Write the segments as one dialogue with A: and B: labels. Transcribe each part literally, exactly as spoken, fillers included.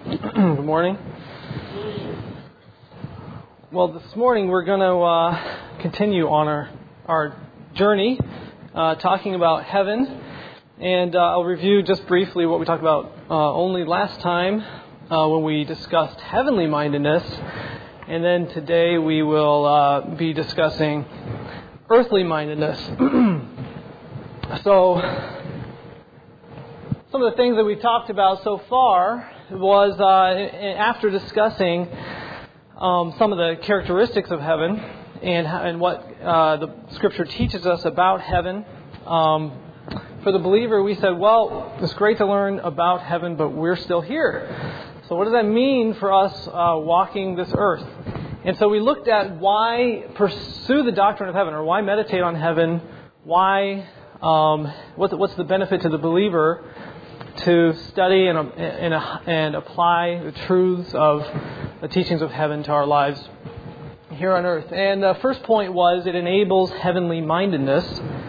A: Good morning. Well, this morning we're going to uh, continue on our, our journey uh, talking about heaven. And uh, I'll review just briefly what we talked about uh, only last time uh, when we discussed heavenly mindedness. And then today we will uh, be discussing earthly mindedness. So, some of the things that we talked about so far was uh, after discussing um, some of the characteristics of heaven and, and what uh, the Scripture teaches us about heaven. Um, for the believer, we said, well, it's great to learn about heaven, but we're still here. So what does that mean for us uh, walking this earth? And so we looked at why pursue the doctrine of heaven, or why meditate on heaven, why, um, what's, what's the benefit to the believer to study and, and, and apply the truths of the teachings of heaven to our lives here on earth. And the first point was it enables heavenly mindedness.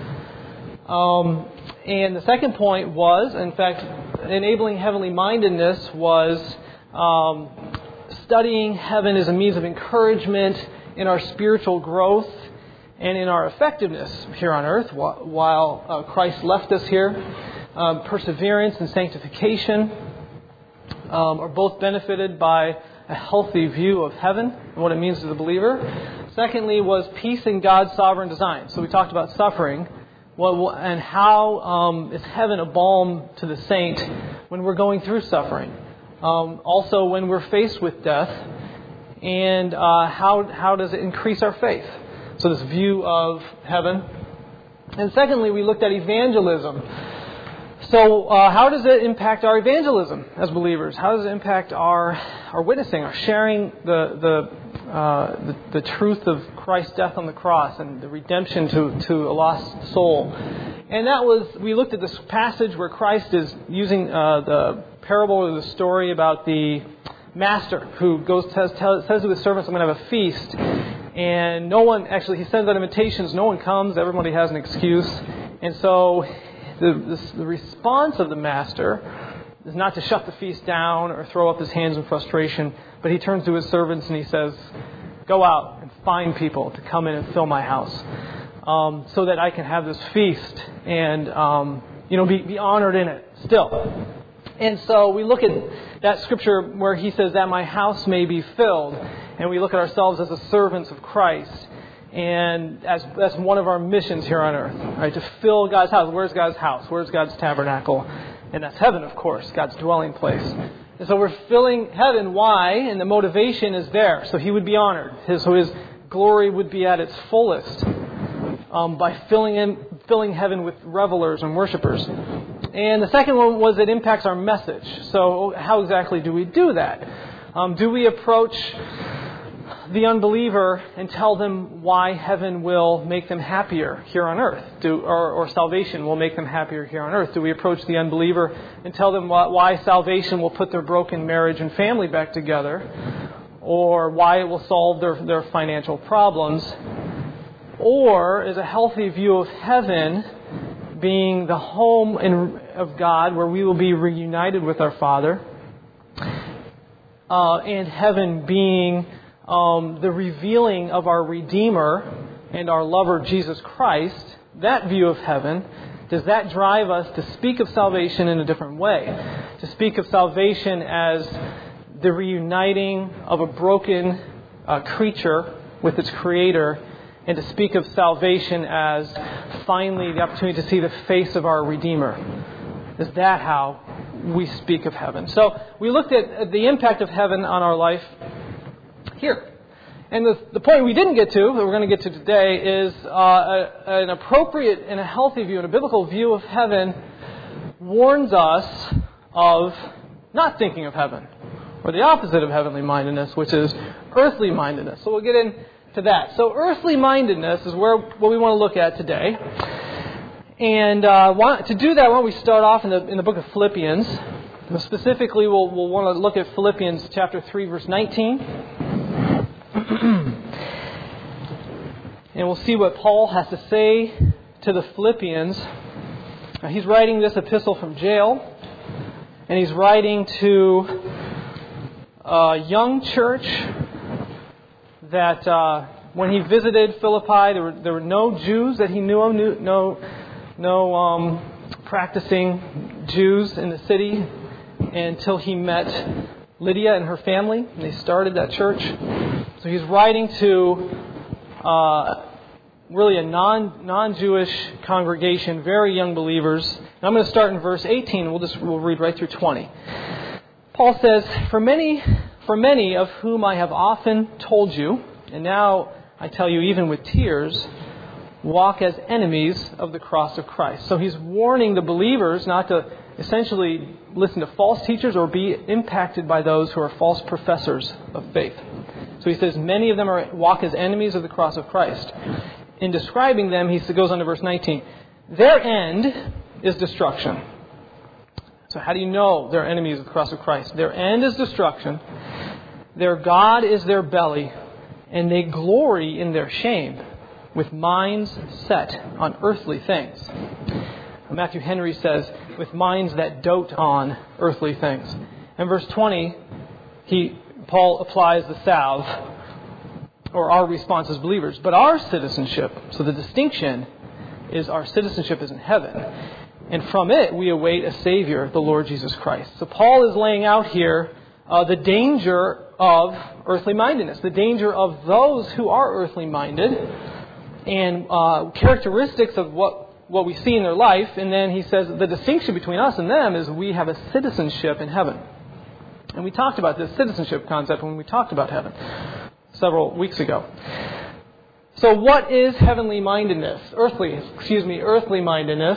A: Um, and the second point was, in fact, enabling heavenly mindedness was um, studying heaven as a means of encouragement in our spiritual growth and in our effectiveness here on earth while uh, Christ left us here. Um, perseverance and sanctification um, are both benefited by a healthy view of heaven and what it means to the believer. Secondly was peace in God's sovereign design. So we talked about suffering well, and how um, is heaven a balm to the saint when we're going through suffering. Um, also when we're faced with death, and uh, how, how does it increase our faith. So this view of heaven. And secondly, we looked at evangelism. So uh, how does it impact our evangelism as believers? How does it impact our our witnessing, our sharing the the, uh, the the truth of Christ's death on the cross and the redemption to, to a lost soul? And that was, we looked at this passage where Christ is using uh, the parable or the story about the master who goes tells, tells, says to his servants, I'm going to have a feast. And no one, actually he sends out invitations, no one comes, everybody has an excuse. And so The, the, the response of the master is not to shut the feast down or throw up his hands in frustration, but he turns to his servants and he says, go out and find people to come in and fill my house um, so that I can have this feast and um, you know be, be honored in it still. And so we look at that scripture where he says that my house may be filled, and we look at ourselves as the servants of Christ. And as that's one of our missions here on earth, right? To fill God's house. Where's God's house? Where's God's tabernacle? And that's heaven, of course, God's dwelling place. And so we're filling heaven. Why? And the motivation is there. So He would be honored. His, so His glory would be at its fullest um, by filling in, filling heaven with revelers and worshipers. And the second one was it impacts our message. So how exactly do we do that? Um, do we approach the unbeliever and tell them why heaven will make them happier here on earth, do, or, or salvation will make them happier here on earth? Do we approach the unbeliever and tell them why, why salvation will put their broken marriage and family back together, or why it will solve their, their financial problems? Or is a healthy view of heaven being the home in, of God where we will be reunited with our Father, uh, and heaven being Um, the revealing of our Redeemer and our lover Jesus Christ, that view of heaven, does that drive us to speak of salvation in a different way? To speak of salvation as the reuniting of a broken uh, creature with its Creator, and to speak of salvation as finally the opportunity to see the face of our Redeemer? Is that how we speak of heaven? So we looked at the impact of heaven on our life here. And the, the point we didn't get to, that we're going to get to today, is uh, a, an appropriate and a healthy view, and a biblical view of heaven warns us of not thinking of heaven, or the opposite of heavenly mindedness, which is earthly mindedness. So we'll get into that. So earthly mindedness is where what we want to look at today. And uh, want, to do that, why don't we start off in the in the book of Philippians. Specifically, we'll, we'll want to look at Philippians chapter three, verse nineteen. And we'll see what Paul has to say to the Philippians. Now, he's writing this epistle from jail, and he's writing to a young church that uh, when he visited Philippi, there were, there were no Jews that he knew of, no, no um, practicing Jews in the city until he met Lydia and her family, and they started that church. So he's writing to uh, really a non, non-Jewish congregation, very young believers. And I'm going to start in verse eighteen. We'll just we'll read right through twenty. Paul says, For many, for many of whom I have often told you, and now I tell you even with tears, walk as enemies of the cross of Christ. So he's warning the believers not to essentially listen to false teachers or be impacted by those who are false professors of faith. So he says many of them are walk as enemies of the cross of Christ. In describing them, he goes on to verse nineteen. Their end is destruction. So how do you know they're enemies of the cross of Christ? Their end is destruction. Their God is their belly, and they glory in their shame, with minds set on earthly things. Matthew Henry says, with minds that dote on earthly things. In verse twenty, he Paul applies the salve, or our response as believers. But our citizenship, so the distinction is our citizenship is in heaven. And from it we await a Savior, the Lord Jesus Christ. So Paul is laying out here uh, the danger of earthly mindedness, the danger of those who are earthly minded, and uh, characteristics of what, what we see in their life. And then he says the distinction between us and them is we have a citizenship in heaven. And we talked about this citizenship concept when we talked about heaven several weeks ago. So what is heavenly mindedness? Earthly, excuse me, earthly mindedness.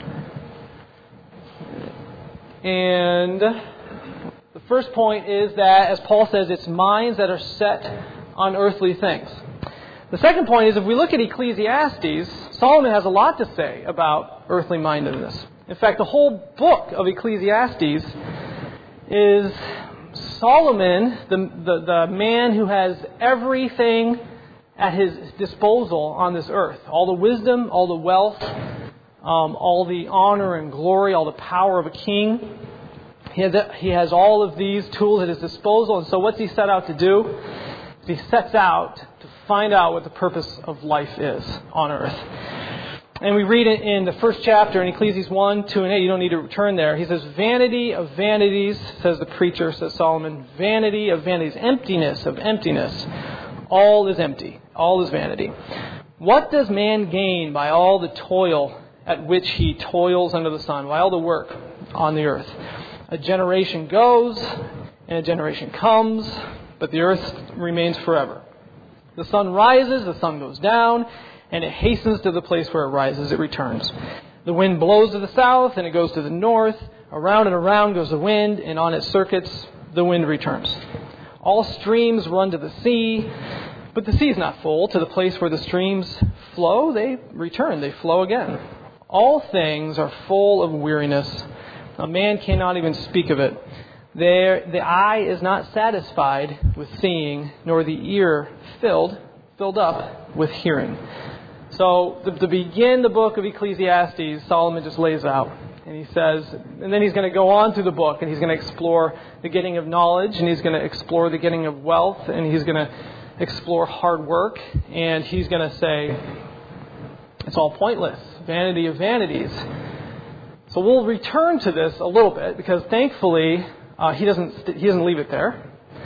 A: And the first point is that, as Paul says, it's minds that are set on earthly things. The second point is, if we look at Ecclesiastes, Solomon has a lot to say about earthly mindedness. In fact, the whole book of Ecclesiastes is Solomon, the, the, the man who has everything at his disposal on this earth. All the wisdom, all the wealth, um, all the honor and glory, all the power of a king. He has, he has all of these tools at his disposal. And so what's he set out to do? He sets out to find out what the purpose of life is on earth. And we read it in the first chapter in Ecclesiastes one, two, and eight. You don't need to turn there. He says, vanity of vanities, says the preacher, says Solomon. Vanity of vanities. Emptiness of emptiness. All is empty. All is vanity. What does man gain by all the toil at which he toils under the sun? By all the work on the earth? A generation goes, and a generation comes, but the earth remains forever. The sun rises, the sun goes down, and it hastens to the place where it rises, it returns. The wind blows to the south, and it goes to the north. Around and around goes the wind, and on its circuits, the wind returns. All streams run to the sea, but the sea is not full. To the place where the streams flow, they return, they flow again. All things are full of weariness. A man cannot even speak of it. There, the eye is not satisfied with seeing, nor the ear filled, filled up with hearing. So to, to begin the book of Ecclesiastes, Solomon just lays out. And he says, and then he's going to go on through the book, and he's going to explore the getting of knowledge, and he's going to explore the getting of wealth, and he's going to explore hard work, and he's going to say, it's all pointless. Vanity of vanities. So we'll return to this a little bit, because thankfully uh, he doesn't he doesn't leave it there.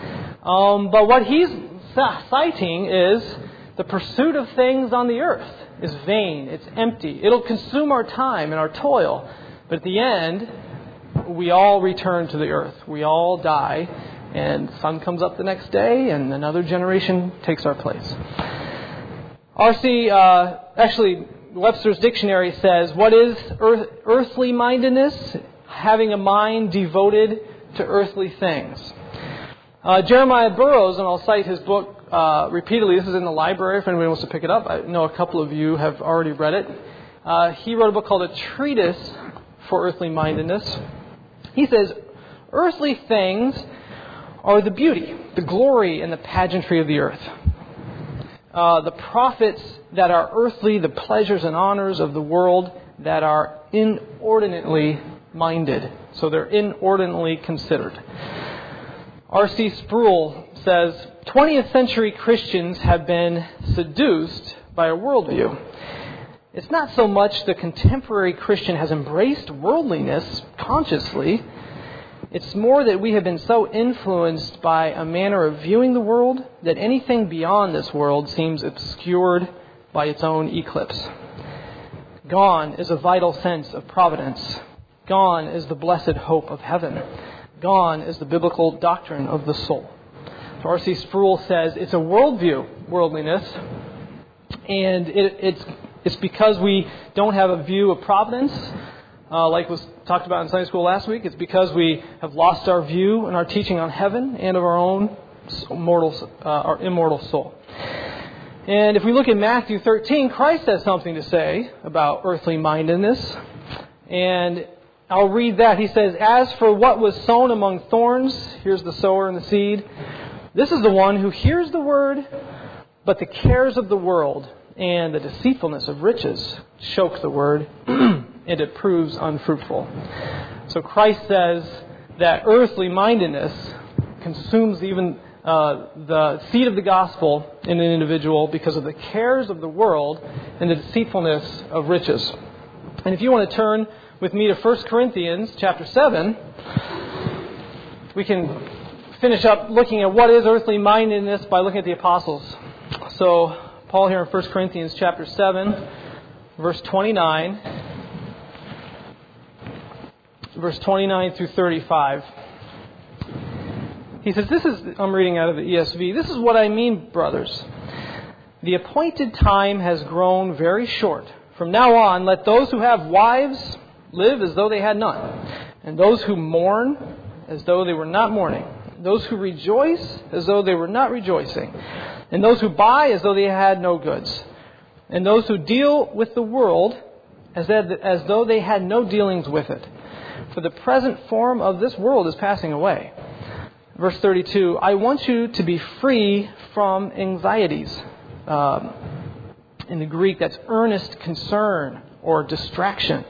A: Um, but what he's citing is the pursuit of things on the earth is vain. It's empty. It'll consume our time and our toil. But at the end, we all return to the earth. We all die, and the sun comes up the next day, and another generation takes our place. R C, uh, actually, Webster's Dictionary says, what is earth, earthly mindedness? Having a mind devoted to earthly things. Uh, Jeremiah Burroughs, and I'll cite his book uh, repeatedly. This is in the library if anybody wants to pick it up. I know a couple of you have already read it. Uh, he wrote a book called A Treatise for Earthly Mindedness. He says, earthly things are the beauty, the glory, and the pageantry of the earth. Uh, the profits that are earthly, the pleasures and honors of the world that are inordinately minded. So they're inordinately considered. R C Sproul says, twentieth century Christians have been seduced by a worldview. It's not so much the contemporary Christian has embraced worldliness consciously. It's more that we have been so influenced by a manner of viewing the world that anything beyond this world seems obscured by its own eclipse. Gone is a vital sense of providence. Gone is the blessed hope of heaven. Gone is the biblical doctrine of the soul. So R C Sproul says it's a worldview, worldliness, and it, it's it's because we don't have a view of providence, uh, like was talked about in Sunday school last week. It's because we have lost our view and our teaching on heaven and of our own mortal, uh, our immortal soul. And if we look at Matthew thirteen, Christ has something to say about earthly mindedness, and I'll read that. He says, "As for what was sown among thorns," here's the sower and the seed, "this is the one who hears the word, but the cares of the world and the deceitfulness of riches choke the word, and it proves unfruitful." So Christ says that earthly mindedness consumes even uh, the seed of the gospel in an individual because of the cares of the world and the deceitfulness of riches. And if you want to turn with me to First Corinthians chapter seven, we can finish up looking at what is earthly mindedness by looking at the apostles. So Paul here in First Corinthians chapter seven, verse twenty-nine, verse twenty-nine through thirty-five. He says, this is, I'm reading out of the E S V, "This is what I mean, brothers. The appointed time has grown very short. From now on, let those who have wives live as though they had none, and those who mourn as though they were not mourning, those who rejoice as though they were not rejoicing, and those who buy as though they had no goods, and those who deal with the world as, that, as though they had no dealings with it. For the present form of this world is passing away." Verse thirty-two, "I want you to be free from anxieties." Um, in the Greek, that's earnest concern or distraction.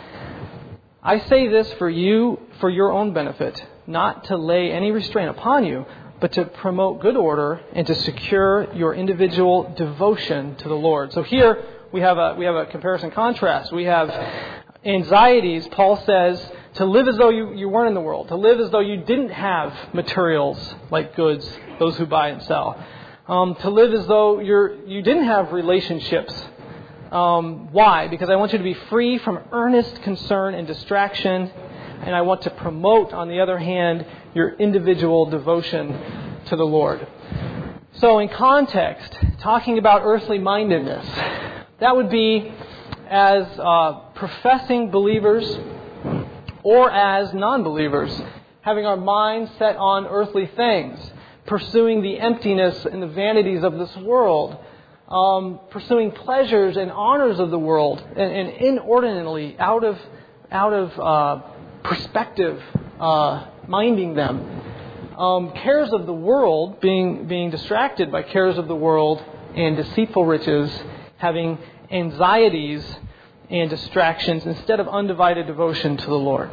A: "I say this for you, for your own benefit, not to lay any restraint upon you, but to promote good order and to secure your individual devotion to the Lord." So here we have a we have a comparison contrast. We have anxieties. Paul says to live as though you, you weren't in the world, to live as though you didn't have materials like goods, those who buy and sell, um, to live as though you're you didn't have relationships. Um, why? Because I want you to be free from earnest concern and distraction, and I want to promote, on the other hand, your individual devotion to the Lord. So in context, talking about earthly mindedness, that would be as uh, professing believers or as non-believers, having our minds set on earthly things, pursuing the emptiness and the vanities of this world, um, pursuing pleasures and honors of the world, and, and inordinately, out of out of uh, perspective, uh, minding them. Um, cares of the world, being being distracted by cares of the world and deceitful riches, having anxieties and distractions instead of undivided devotion to the Lord.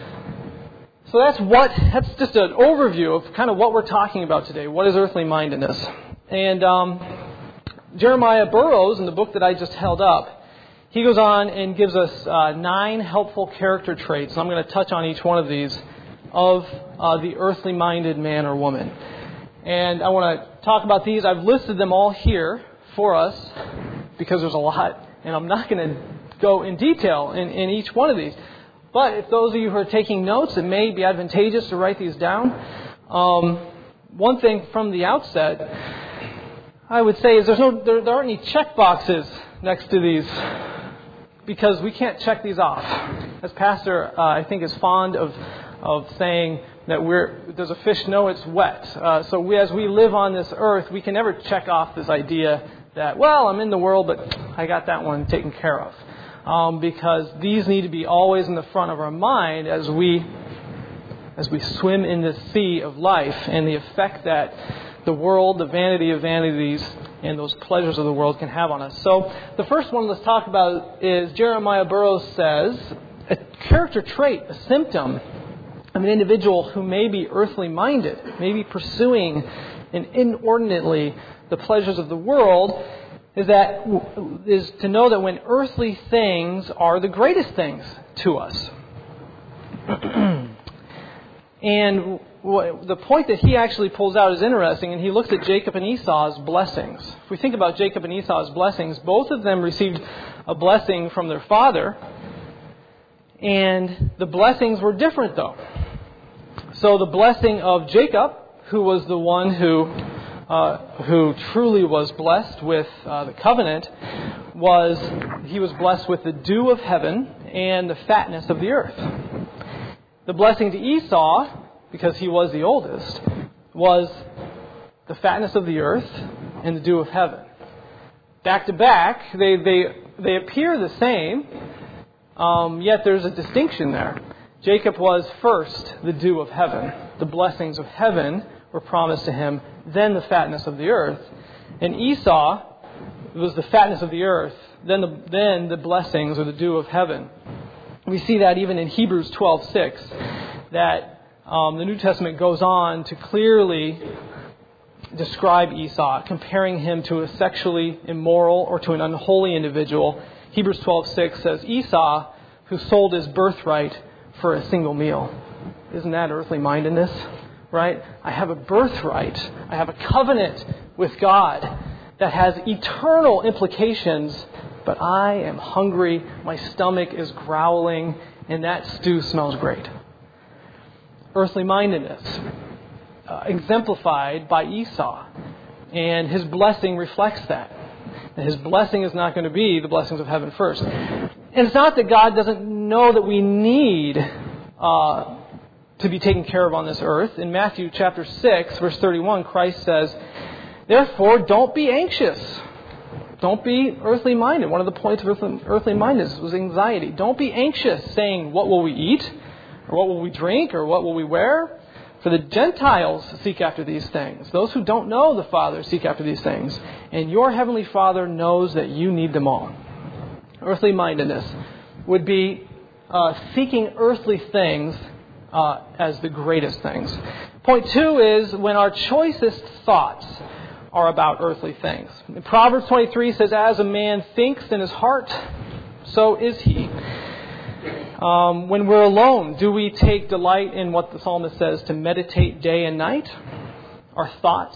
A: So that's what that's just an overview of kind of what we're talking about today. What is earthly mindedness? And um, Jeremiah Burroughs, in the book that I just held up, he goes on and gives us uh, nine helpful character traits. And I'm going to touch on each one of these of uh, the earthly minded man or woman. And I want to talk about these. I've listed them all here for us because there's a lot, and I'm not going to go in detail in, in each one of these. But if those of you who are taking notes, it may be advantageous to write these down. Um, one thing from the outset, I would say, is there's no there, there aren't any check boxes next to these, because we can't check these off. As Pastor, uh, I think, is fond of of saying that we're does a fish know it's wet? Uh, so we, as we live on this earth, we can never check off this idea that, well, I'm in the world, but I got that one taken care of. Um, because these need to be always in the front of our mind as we as we swim in this sea of life and the effect that the world, the vanity of vanities, and those pleasures of the world can have on us. So the first one let's talk about is Jeremiah Burroughs says a character trait, a symptom of an individual who may be earthly minded, may be pursuing and inordinately the pleasures of the world, is that is to know that when earthly things are the greatest things to us. And the point that he actually pulls out is interesting, and he looks at Jacob and Esau's blessings. If we think about Jacob and Esau's blessings, both of them received a blessing from their father, and the blessings were different though. So the blessing of Jacob, who was the one who uh, who truly was blessed with uh, the covenant, was he was blessed with the dew of heaven and the fatness of the earth. The blessing to Esau, because he was the oldest, was the fatness of the earth and the dew of heaven. Back to back, they they they appear the same, um, yet there's a distinction there. Jacob was first the dew of heaven. The blessings of heaven were promised to him, then the fatness of the earth. And Esau was the fatness of the earth, then the, then the blessings or the dew of heaven. We see that even in Hebrews twelve six, that um, the New Testament goes on to clearly describe Esau, comparing him to a sexually immoral or to an unholy individual. Hebrews twelve six says, Esau, who sold his birthright for a single meal. Isn't that earthly mindedness? Right? I have a birthright. I have a covenant with God that has eternal implications, but I am hungry, my stomach is growling, and that stew smells great. Earthly mindedness, uh, exemplified by Esau. And his blessing reflects that. And his blessing is not going to be the blessings of heaven first. And it's not that God doesn't know that we need uh, to be taken care of on this earth. In Matthew chapter six, verse thirty-one, Christ says, therefore, don't be anxious. Don't be earthly minded. One of the points of earthly, earthly mindedness was anxiety. Don't be anxious, saying, what will we eat? Or what will we drink? Or what will we wear? For the Gentiles seek after these things. Those who don't know the Father seek after these things. And your heavenly Father knows that you need them all. Earthly mindedness would be uh, seeking earthly things uh, as the greatest things. Point two is when our choicest thoughts are about earthly things. In Proverbs twenty-three says, as a man thinks in his heart, so is he. Um, when we're alone, do we take delight in what the psalmist says, to meditate day and night, our thoughts?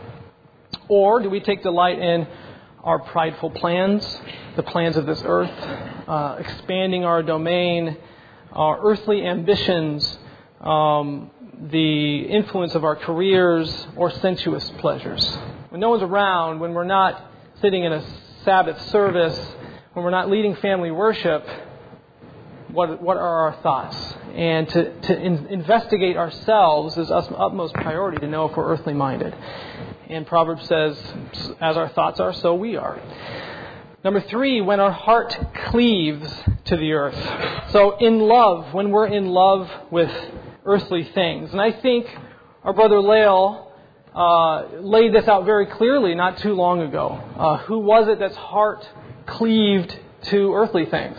A: Or do we take delight in our prideful plans, the plans of this earth, uh, expanding our domain, our earthly ambitions, um, the influence of our careers, or sensuous pleasures? When no one's around, when we're not sitting in a Sabbath service, when we're not leading family worship, what what are our thoughts? And to, to in, investigate ourselves is us utmost priority to know if we're earthly minded. And Proverbs says, as our thoughts are, so we are. Number three, when our heart cleaves to the earth. So in love, when we're in love with earthly things. And I think our brother Lael Uh, laid this out very clearly not too long ago. Uh, who was it that's heart cleaved to earthly things?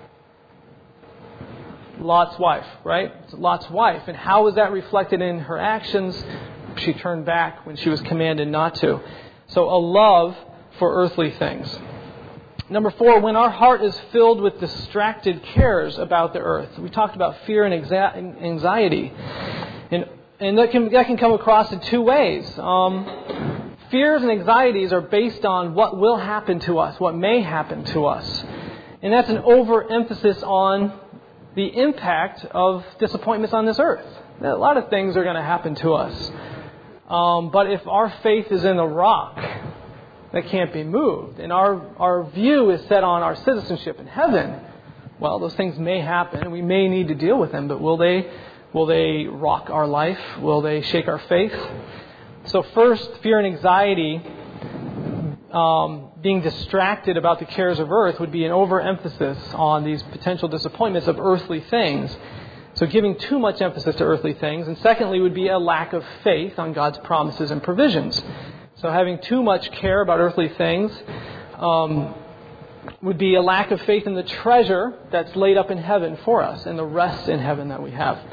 A: Lot's wife, right? Lot's wife. And how was that reflected in her actions? She turned back when she was commanded not to. So a love for earthly things. Number four, when our heart is filled with distracted cares about the earth. We talked about fear and anxiety. And And that can that can come across in two ways. Um, fears and anxieties are based on what will happen to us, what may happen to us. And that's an overemphasis on the impact of disappointments on this earth. A lot of things are going to happen to us. Um, but if our faith is in the rock that can't be moved, and our, our view is set on our citizenship in heaven, well, those things may happen, and we may need to deal with them, but will they... Will they rock our life? Will they shake our faith? So first, fear and anxiety, um, being distracted about the cares of earth, would be an overemphasis on these potential disappointments of earthly things. So giving too much emphasis to earthly things. And secondly, would be a lack of faith on God's promises and provisions. So having too much care about earthly things um, would be a lack of faith in the treasure that's laid up in heaven for us and the rest in heaven that we have.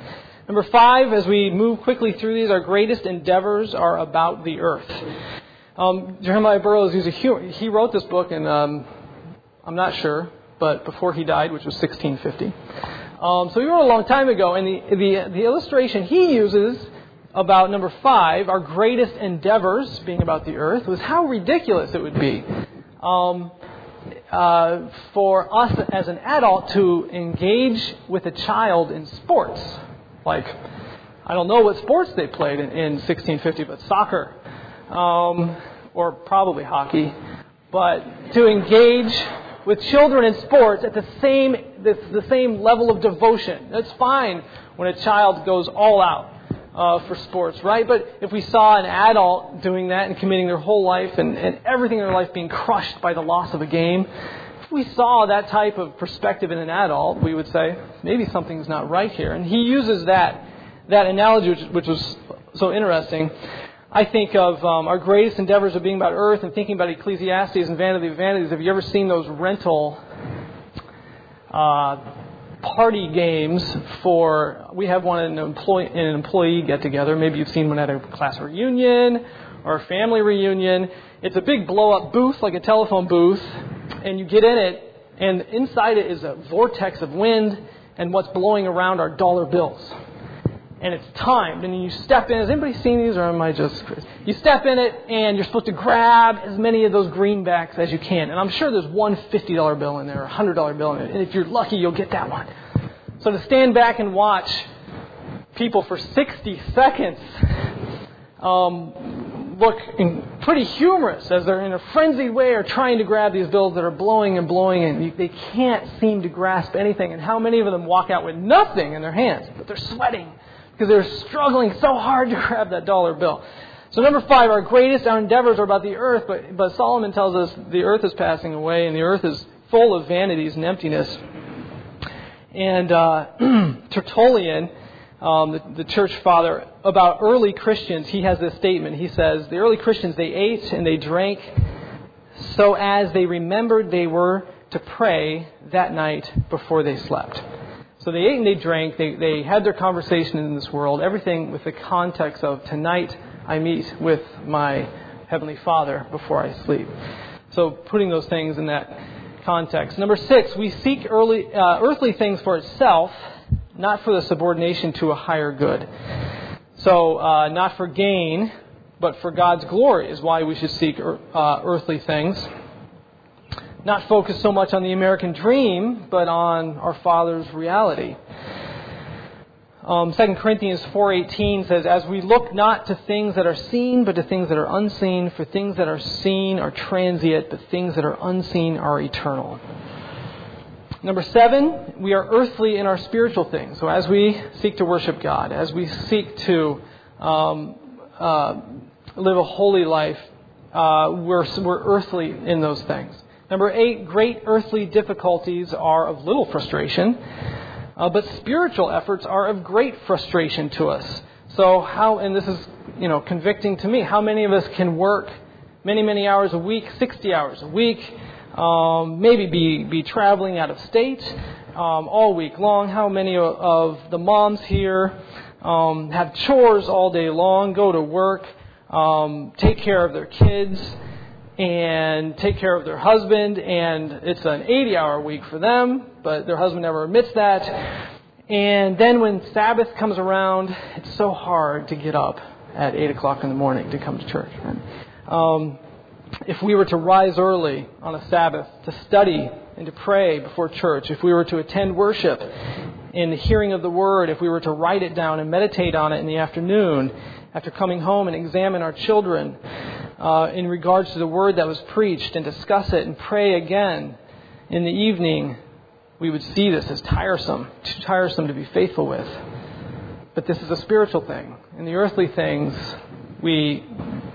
A: Number five, as we move quickly through these, our greatest endeavors are about the earth. Um, Jeremiah Burroughs, he's a, he wrote this book, and um, I'm not sure, but before he died, which was sixteen fifty. Um, so he wrote a long time ago, and the, the, the illustration he uses about number five, our greatest endeavors being about the earth, was how ridiculous it would be um, uh, for us as an adult to engage with a child in sports. Like, I don't know what sports they played in, in sixteen fifty, but soccer, um, or probably hockey. But to engage with children in sports at the same the, the same level of devotion. That's fine when a child goes all out uh, for sports, right? But if we saw an adult doing that and committing their whole life and, and everything in their life being crushed by the loss of a game, if we saw that type of perspective in an adult, we would say, maybe something's not right here. And he uses that that analogy, which, which was so interesting. I think of um, our greatest endeavors of being about earth and thinking about Ecclesiastes and Vanity of Vanities. Have you ever seen those rental uh, party games for, we have one in an employee, in an employee get-together. Maybe you've seen one at a class reunion or a family reunion. It's a big blow-up booth, like a telephone booth, and you get in it, and inside it is a vortex of wind, and what's blowing around are dollar bills. And it's timed, and you step in. Has anybody seen these, or am I just crazy? You step in it, and you're supposed to grab as many of those greenbacks as you can. And I'm sure there's one fifty dollar bill in there, or a one hundred dollar bill in it. And if you're lucky, you'll get that one. So to stand back and watch people for sixty seconds um, look in, pretty humorous as they're in a frenzied way are trying to grab these bills that are blowing and blowing, and you, they can't seem to grasp anything. And how many of them walk out with nothing in their hands, but they're sweating, because they're struggling so hard to grab that dollar bill. So number five, our greatest, our endeavors are about the earth, but, but Solomon tells us the earth is passing away, and the earth is full of vanities and emptiness. And uh, Tertullian, um, the, the church father, about early Christians, he has this statement. He says, the early Christians, they ate and they drank so as they remembered they were to pray that night before they slept. So they ate and they drank, they, they had their conversation in this world, everything with the context of tonight I meet with my Heavenly Father before I sleep. So putting those things in that context. Number six, we seek early, uh, earthly things for itself, not for the subordination to a higher good. So uh, not for gain, but for God's glory is why we should seek uh, earthly things. Not focused so much on the American dream, but on our Father's reality. Um, Second Corinthians four eighteen says, as we look not to things that are seen, but to things that are unseen, for things that are seen are transient, but things that are unseen are eternal. Number seven, we are earthly in our spiritual things. So as we seek to worship God, as we seek to um, uh, live a holy life, uh, we're, we're earthly in those things. Number eight, great earthly difficulties are of little frustration, uh, but spiritual efforts are of great frustration to us. So how, and this is, you know, convicting to me, how many of us can work many, many hours a week, sixty hours a week, um, maybe be, be traveling out of state um, all week long? How many of the moms here um, have chores all day long, go to work, um, take care of their kids, and take care of their husband, and it's an eighty-hour week for them, but their husband never admits that. And then when Sabbath comes around, it's so hard to get up at eight o'clock in the morning to come to church. Um, if we were to rise early on a Sabbath to study and to pray before church, if we were to attend worship in the hearing of the Word, if we were to write it down and meditate on it in the afternoon, after coming home and examine our children, Uh, in regards to the word that was preached, and discuss it and pray again in the evening, we would see this as tiresome, too tiresome to be faithful with. But this is a spiritual thing. In the earthly things, we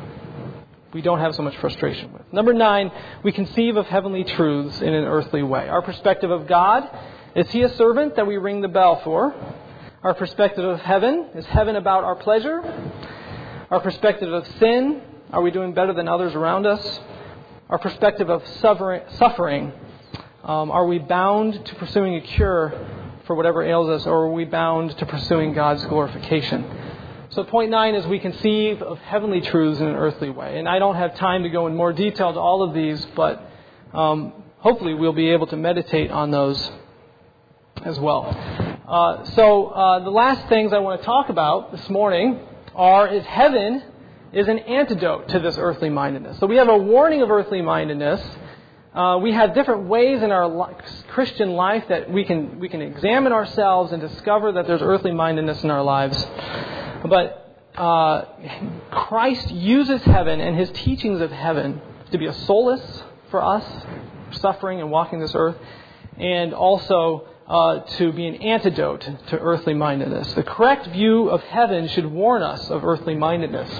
A: we don't have so much frustration with. Number nine, we conceive of heavenly truths in an earthly way. Our perspective of God, is He a servant that we ring the bell for? Our perspective of heaven, is heaven about our pleasure? Our perspective of sin, are we doing better than others around us? Our perspective of suffering, um, are we bound to pursuing a cure for whatever ails us, or are we bound to pursuing God's glorification? So point nine is we conceive of heavenly truths in an earthly way. And I don't have time to go in more detail to all of these, but um, hopefully we'll be able to meditate on those as well. Uh, so uh, the last things I want to talk about this morning are is heaven is an antidote to this earthly mindedness. So we have a warning of earthly mindedness. Uh, we have different ways in our li- Christian life that we can we can examine ourselves and discover that there's earthly mindedness in our lives. But uh, Christ uses heaven and His teachings of heaven to be a solace for us, suffering and walking this earth, and also uh, to be an antidote to earthly mindedness. The correct view of heaven should warn us of earthly mindedness.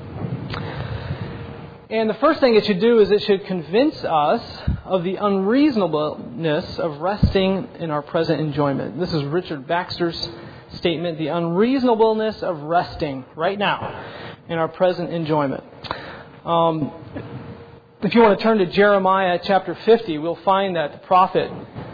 A: And the first thing it should do is it should convince us of the unreasonableness of resting in our present enjoyment. This is Richard Baxter's statement, the unreasonableness of resting right now in our present enjoyment. Um, if you want to turn to Jeremiah chapter fifty, we'll find that the prophet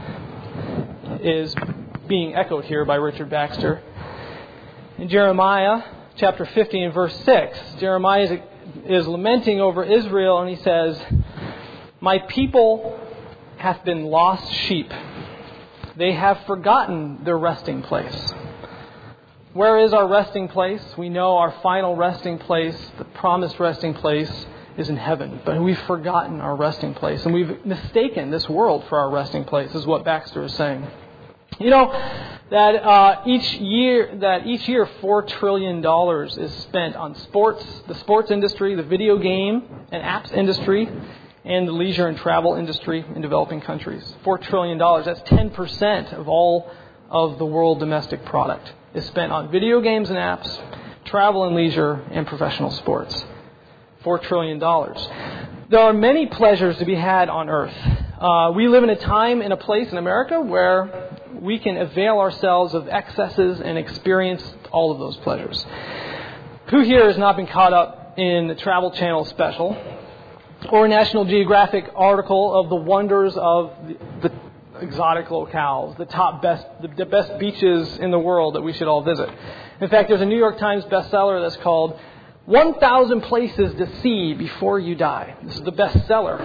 A: is being echoed here by Richard Baxter. In Jeremiah chapter fifty and verse six, Jeremiah is, is lamenting over Israel, and he says, "My people hath been lost sheep. They have forgotten their resting place." Where is our resting place? We know our final resting place, the promised resting place, is in heaven. But we've forgotten our resting place, and we've mistaken this world for our resting place, is what Baxter is saying. You know that uh, each year, that each year, four trillion dollars is spent on sports, the sports industry, the video game and apps industry, and the leisure and travel industry in developing countries. Four trillion dollars. That's ten percent of all of the world domestic product is spent on video games and apps, travel and leisure, and professional sports. Four trillion dollars. There are many pleasures to be had on earth. Uh, we live in a time and a place in America where we can avail ourselves of excesses and experience all of those pleasures. Who here has not been caught up in the Travel Channel special or a National Geographic article of the wonders of the, the exotic locales, the top best, the, the best beaches in the world that we should all visit? In fact, there's a New York Times bestseller that's called one thousand Places to See Before You Die. This is the bestseller.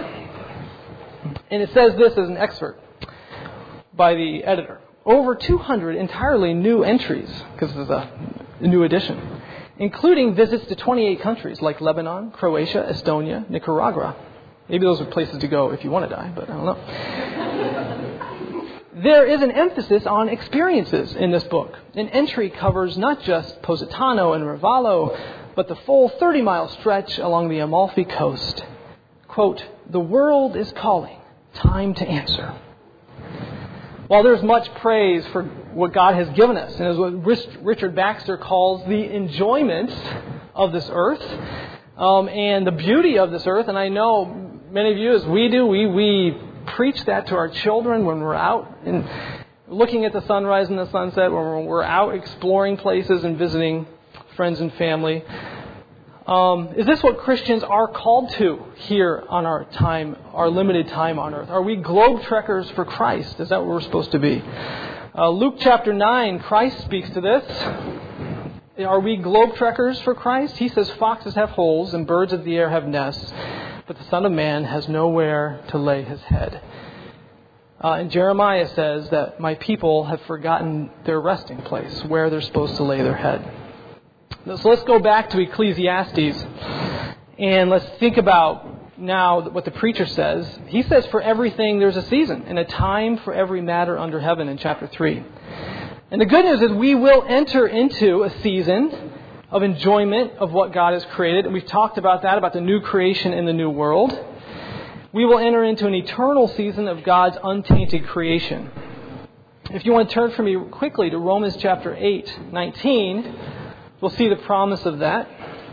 A: And it says this as an excerpt by the editor. Over two hundred entirely new entries, because this is a, a new edition, including visits to twenty-eight countries like Lebanon, Croatia, Estonia, Nicaragua. Maybe those are places to go if you want to die, but I don't know. There is an emphasis on experiences in this book. An entry covers not just Positano and Ravallo, but the full thirty-mile stretch along the Amalfi Coast. Quote, "The world is calling. Time to answer." While there's much praise for what God has given us, and is what Richard Baxter calls the enjoyment of this earth, um, and the beauty of this earth, and I know many of you, as we do, we, we preach that to our children when we're out and looking at the sunrise and the sunset, when we're out exploring places and visiting friends and family. Um, is this what Christians are called to here on our time, our limited time on earth? Are we globe-trekkers for Christ? Is that what we're supposed to be? Uh, Luke chapter nine, Christ speaks to this. Are we globe-trekkers for Christ? He says, "Foxes have holes and birds of the air have nests, but the Son of Man has nowhere to lay his head." Uh, and Jeremiah says that my people have forgotten their resting place, where they're supposed to lay their head. So let's go back to Ecclesiastes and let's think about now what the preacher says. He says for everything there's a season and a time for every matter under heaven in chapter three. And the good news is we will enter into a season of enjoyment of what God has created. And we've talked about that, about the new creation in the new world. We will enter into an eternal season of God's untainted creation. If you want to turn for me quickly to Romans chapter eight, nineteen, we'll see the promise of that.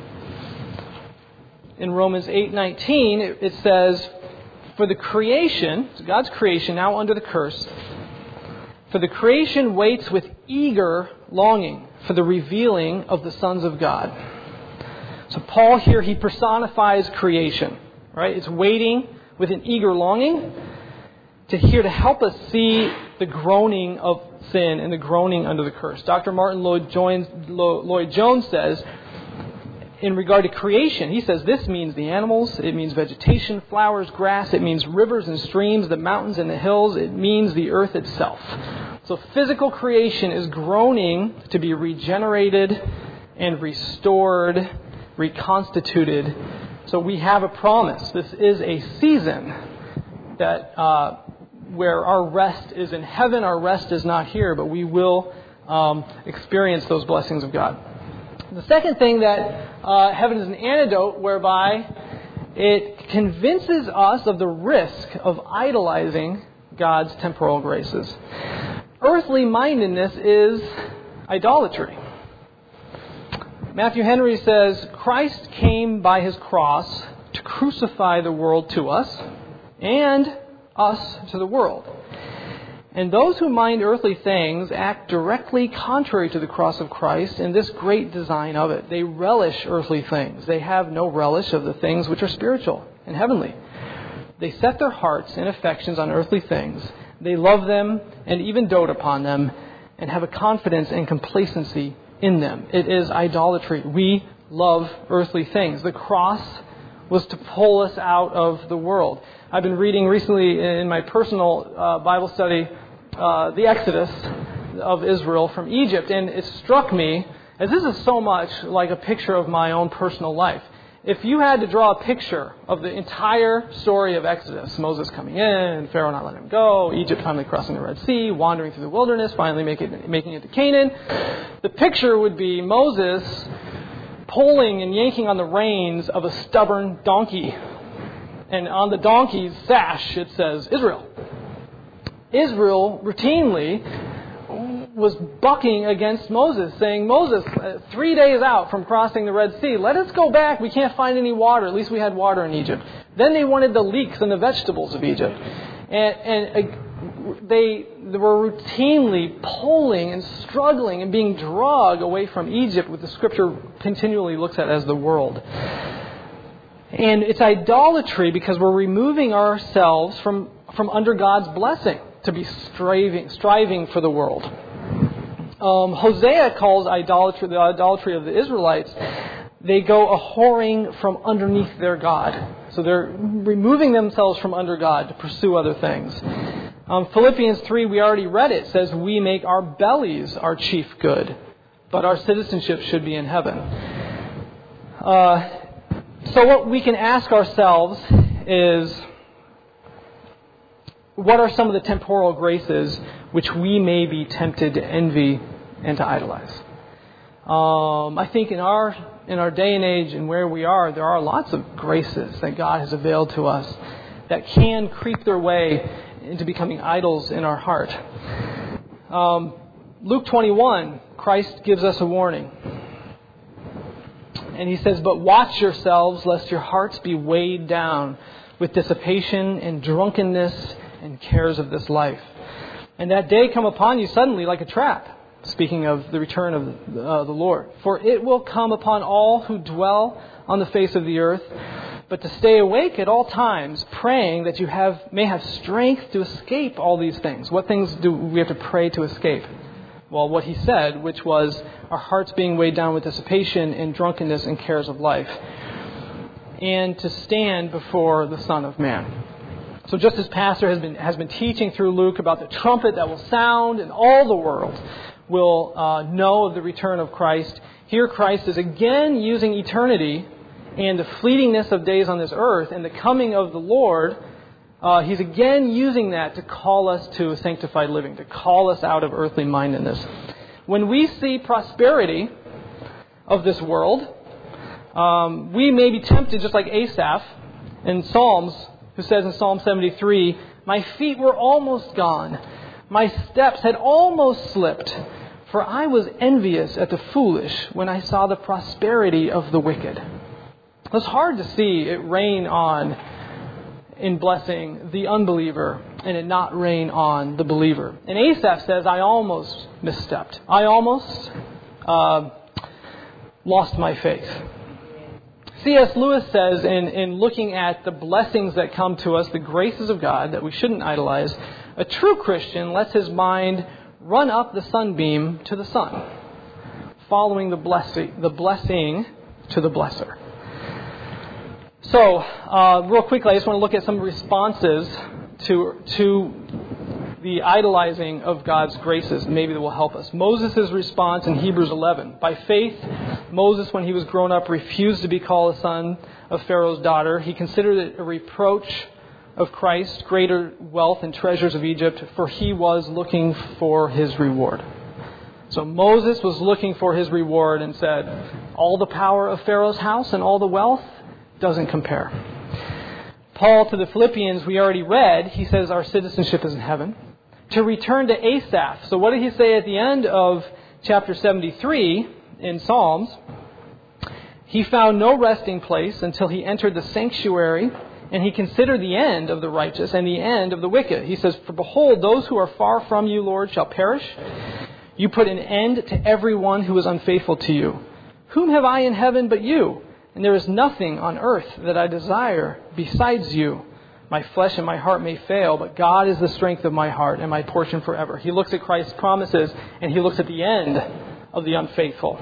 A: In Romans eight nineteen, it says, "For the creation," so God's creation now under the curse, "for the creation waits with eager longing for the revealing of the sons of God." So Paul here, he personifies creation, right? It's waiting with an eager longing to hear, to help us see the groaning of sin and the groaning under the curse. Doctor Martin Lloyd-Jones says, in regard to creation, he says this means the animals, it means vegetation, flowers, grass, it means rivers and streams, the mountains and the hills, it means the earth itself. So physical creation is groaning to be regenerated and restored, reconstituted. So we have a promise. This is a season that uh, where our rest is in heaven, our rest is not here, but we will um, experience those blessings of God. The second thing that uh, heaven is an antidote whereby it convinces us of the risk of idolizing God's temporal graces. Earthly mindedness is idolatry. Matthew Henry says, Christ came by his cross to crucify the world to us and us to the world. And those who mind earthly things act directly contrary to the cross of Christ and this great design of it. They relish earthly things. They have no relish of the things which are spiritual and heavenly. They set their hearts and affections on earthly things. They love them and even dote upon them and have a confidence and complacency in them. It is idolatry. We love earthly things. The cross was to pull us out of the world. I've been reading recently in my personal uh, Bible study uh, the Exodus of Israel from Egypt, and it struck me, as this is so much like a picture of my own personal life. If you had to draw a picture of the entire story of Exodus, Moses coming in, Pharaoh not letting him go, Egypt finally crossing the Red Sea, wandering through the wilderness, finally making, making it to Canaan, the picture would be Moses pulling and yanking on the reins of a stubborn donkey. And on the donkey's sash, it says, Israel. Israel routinely was bucking against Moses, saying, Moses, uh, three days out from crossing the Red Sea, let us go back. We can't find any water. At least we had water in Egypt. Then they wanted the leeks and the vegetables of Egypt. And, and uh, they, they were routinely pulling and struggling and being dragged away from Egypt, what the Scripture continually looks at as the world. And it's idolatry because we're removing ourselves from, from under God's blessing to be striving, striving for the world. Um, Hosea calls idolatry the idolatry of the Israelites. They go a whoring from underneath their God. So they're removing themselves from under God to pursue other things. Um, Philippians three, we already read it, says we make our bellies our chief good, but our citizenship should be in heaven. Uh, so what we can ask ourselves is, what are some of the temporal graces which we may be tempted to envy and to idolize? Um, I think in our in our day and age and where we are, there are lots of graces that God has availed to us that can creep their way into becoming idols in our heart. Um, Luke twenty-one, Christ gives us a warning. And he says, but watch yourselves lest your hearts be weighed down with dissipation and drunkenness and cares of this life. And that day come upon you suddenly like a trap, speaking of the return of uh, the Lord. For it will come upon all who dwell on the face of the earth, but to stay awake at all times, praying that you have may have strength to escape all these things. What things do we have to pray to escape? Well, what he said, which was our hearts being weighed down with dissipation and drunkenness and cares of life, and to stand before the Son of Man. So just as Pastor has been has been teaching through Luke about the trumpet that will sound and all the world will uh, know of the return of Christ, here Christ is again using eternity and the fleetingness of days on this earth and the coming of the Lord. Uh, he's again using that to call us to sanctified living, to call us out of earthly mindedness. When we see prosperity of this world, um, we may be tempted, just like Asaph in Psalms, who says in Psalm seventy-three, my feet were almost gone. My steps had almost slipped. For I was envious at the foolish when I saw the prosperity of the wicked. It's hard to see it rain on, in blessing, the unbeliever and it not rain on the believer. And Asaph says, I almost misstepped. I almost uh, lost my faith. C S Lewis says, in, in looking at the blessings that come to us, the graces of God that we shouldn't idolize, a true Christian lets his mind run up the sunbeam to the sun, following the blessing, the blessing to the blesser. So, uh, real quickly, I just want to look at some responses to to the idolizing of God's graces. Maybe that will help us. Moses' response in Hebrews eleven. By faith, Moses, when he was grown up, refused to be called a son of Pharaoh's daughter. He considered it a reproach of Christ, greater wealth and treasures of Egypt, for he was looking for his reward. So Moses was looking for his reward and said, all the power of Pharaoh's house and all the wealth doesn't compare. Paul to the Philippians, we already read, he says our citizenship is in heaven. To return to Asaph. So what did he say at the end of chapter seventy-three in Psalms? He found no resting place until he entered the sanctuary, and he considered the end of the righteous and the end of the wicked. He says, for behold, those who are far from you, Lord, shall perish. You put an end to everyone who is unfaithful to you. Whom have I in heaven but you? And there is nothing on earth that I desire besides you. My flesh and my heart may fail, but God is the strength of my heart and my portion forever. He looks at Christ's promises, and he looks at the end of the unfaithful.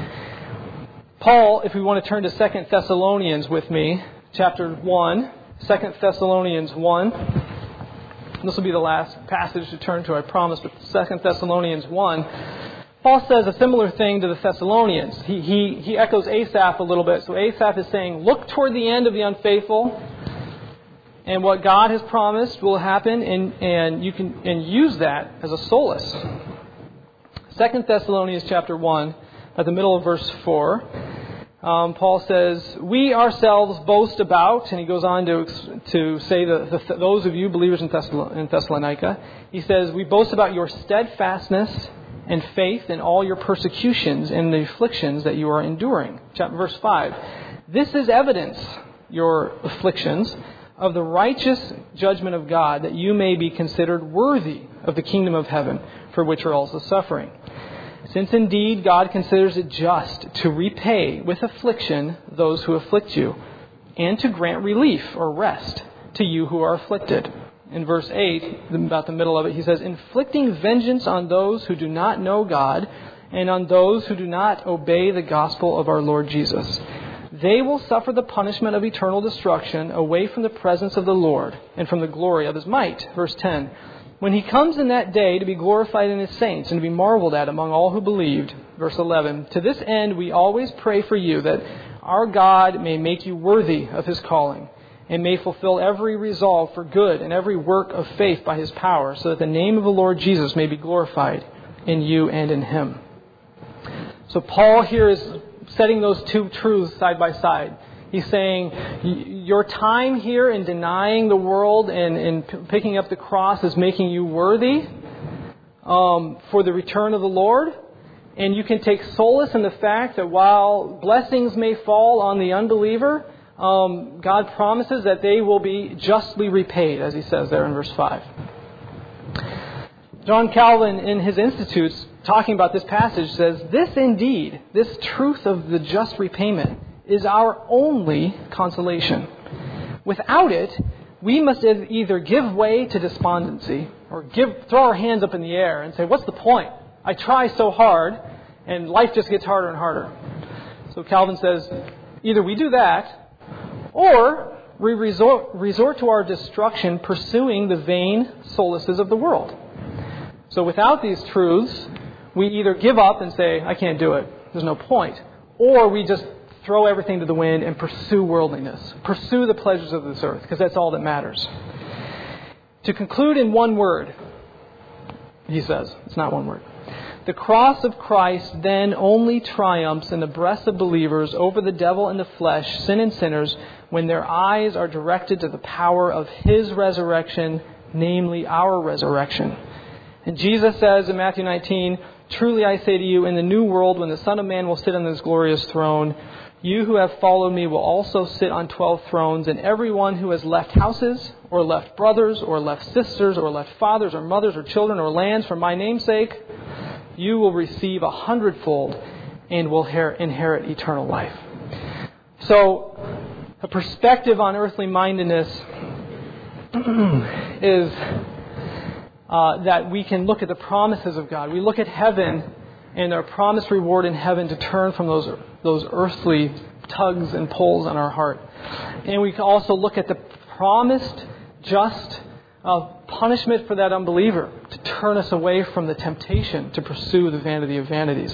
A: Paul, if we want to turn to Second Thessalonians with me, chapter one, Second Thessalonians one. This will be the last passage to turn to, I promise, but Second Thessalonians one. Paul says a similar thing to the Thessalonians. He, he, he echoes Asaph a little bit. So Asaph is saying, look toward the end of the unfaithful, and what God has promised will happen, and, and you can and use that as a solace. Second Thessalonians chapter one, at the middle of verse four, um, Paul says, we ourselves boast about, and he goes on to to say that the, those of you believers in, Thessal- in Thessalonica, he says, we boast about your steadfastness and faith in all your persecutions and the afflictions that you are enduring. Chapter verse five. This is evidence, your afflictions, of the righteous judgment of God, that you may be considered worthy of the kingdom of heaven, for which are also suffering. Since indeed God considers it just to repay with affliction those who afflict you, and to grant relief or rest to you who are afflicted. In verse eight, about the middle of it, he says, inflicting vengeance on those who do not know God, and on those who do not obey the gospel of our Lord Jesus. They will suffer the punishment of eternal destruction away from the presence of the Lord and from the glory of his might. Verse ten, when he comes in that day to be glorified in his saints and to be marveled at among all who believed. Verse eleven, to this end we always pray for you, that our God may make you worthy of his calling, and may fulfill every resolve for good and every work of faith by his power, so that the name of the Lord Jesus may be glorified in you and in him. So Paul here is setting those two truths side by side. He's saying your time here in denying the world and, and picking up the cross is making you worthy um, for the return of the Lord. And you can take solace in the fact that while blessings may fall on the unbeliever, um, God promises that they will be justly repaid, as he says there in verse five. John Calvin, in his Institutes, talking about this passage, says, this indeed, this truth of the just repayment, is our only consolation. Without it, we must either give way to despondency or give, throw our hands up in the air and say, what's the point? I try so hard, and life just gets harder and harder. So Calvin says, either we do that, or we resort, resort to our destruction pursuing the vain solaces of the world. So without these truths, we either give up and say, I can't do it, there's no point, or we just throw everything to the wind and pursue worldliness, pursue the pleasures of this earth, because that's all that matters. To conclude in one word, he says, it's not one word. The cross of Christ then only triumphs in the breasts of believers over the devil and the flesh, sin and sinners, when their eyes are directed to the power of his resurrection, namely our resurrection. And Jesus says in Matthew nineteen, truly I say to you, in the new world, when the Son of Man will sit on his glorious throne, you who have followed me will also sit on twelve thrones, and everyone who has left houses, or left brothers, or left sisters, or left fathers, or mothers, or children, or lands for my name's sake, you will receive a hundredfold and will inherit eternal life. So, a perspective on earthly mindedness is uh, that we can look at the promises of God. We look at heaven and our promised reward in heaven to turn from those, those earthly tugs and pulls on our heart. And we can also look at the promised just uh, punishment for that unbeliever to turn us away from the temptation to pursue the vanity of vanities.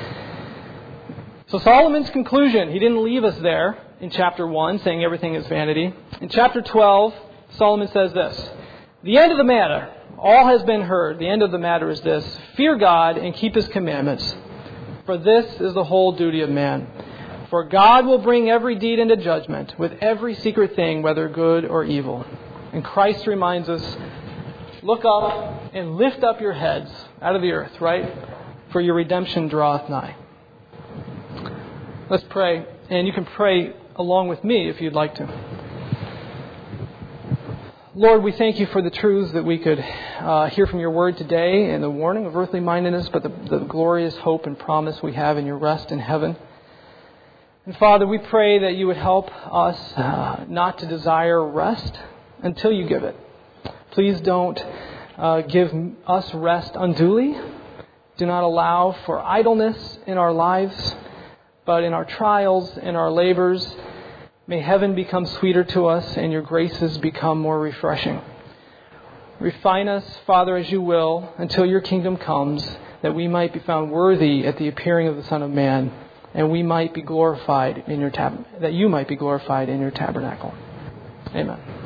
A: So Solomon's conclusion, he didn't leave us there in chapter one saying everything is vanity. In chapter twelve, Solomon says this: the end of the matter, all has been heard. The end of the matter is this: fear God and keep His commandments, for this is the whole duty of man. For God will bring every deed into judgment with every secret thing, whether good or evil. And Christ reminds us, look up and lift up your heads out of the earth, right? For your redemption draweth nigh. Let's pray, and you can pray along with me if you'd like to. Lord, we thank you for the truths that we could uh, hear from your word today and the warning of earthly mindedness, but the, the glorious hope and promise we have in your rest in heaven. And Father, we pray that you would help us uh, not to desire rest until you give it. Please don't uh, give us rest unduly. Do not allow for idleness in our lives. But in our trials and our labors, may heaven become sweeter to us and your graces become more refreshing. Refine us, Father, as you will, until your kingdom comes, that we might be found worthy at the appearing of the Son of Man, and we might be glorified in your tab- that you might be glorified in your tabernacle. Amen.